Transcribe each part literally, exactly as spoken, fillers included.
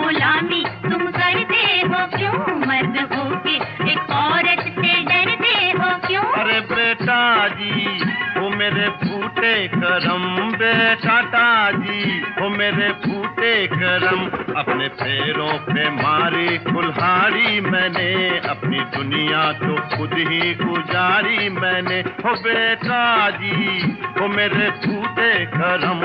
गुलामी तुम करते हो क्यों? मर्द हो के एक औरत से डरते हो क्यों? अरे बेटा जी वो मेरे फूटे करम, बेटा जी वो मेरे फूटे करम। अपने पैरों पे मारी कुल्हाड़ी मैंने, अपनी दुनिया तो खुद ही गुजारी मैंने। हो बेटा जी वो मेरे फूटे करम।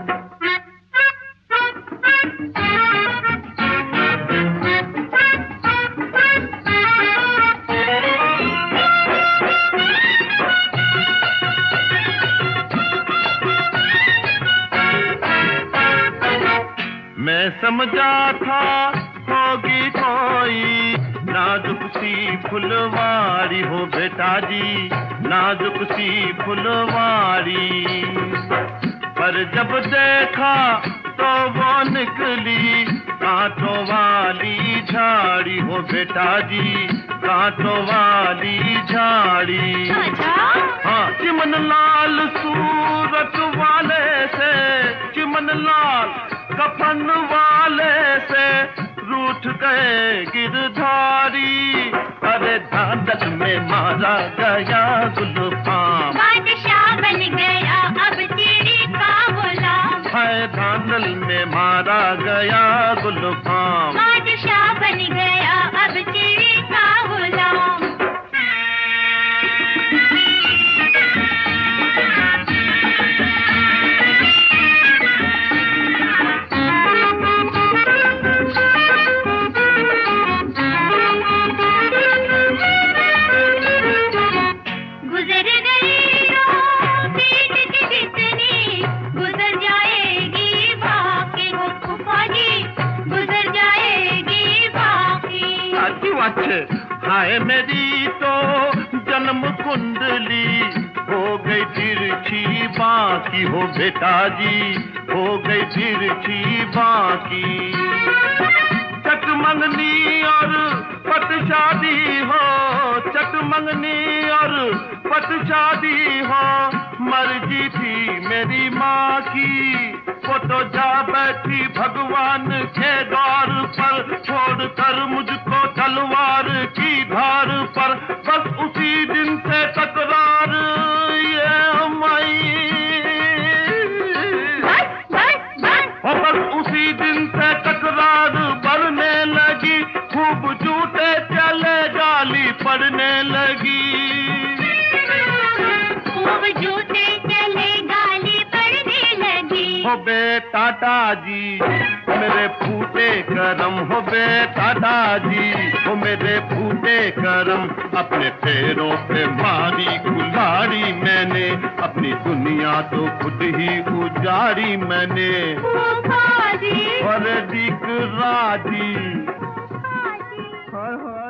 मैं समझा था होगी कोई नाजुक सी फुलवारी, हो बेटा जी नाजुक सी फुलवारी, पर जब देखा तो वो निकली कांटों वाली झाड़ी। हो बेटा जी कांटों वाली झाड़ी। हाँ चिमन लाल सूरत वाले से, चिमन लाल कफन वाले से रूठ गए गिरधारी। अरे धांधल में मारा गया गुलफाम, बादशाह बन गया अब चिड़ी का गुलाम। है धांधल में मारा गया गुलफाम, बादशाह बन गया अब चिड़ी का गुलाम। हाय मेरी तो जन्म कुंडली हो गई तिरछी बाकी। हो बेटा जी हो गई तिरछी बाकी। चट मंगनी और पट शादी हो, चट मंगनी और पट शादी हो, मर्जी थी मेरी माँ की। वो तो जा बैठी भगवान के द्वार पर, छोड़कर मुझको तलवार की धार पर। बस उसी दिन से तकरार ये माई, और बस उसी दिन से तकरार बढ़ने लगी। खूब झूठे चले गाली पड़ने लगी, खूब झूठे चले गाली पड़ने लगी। हो बेटा जी मेरे फूटे करम, हो बेटा जी हो मेरे फूटे करम। अपने पैरों पे मारी कुल्हाड़ी मैंने, अपनी दुनिया तो खुद ही गुजारी मैंने। और दिख राजी।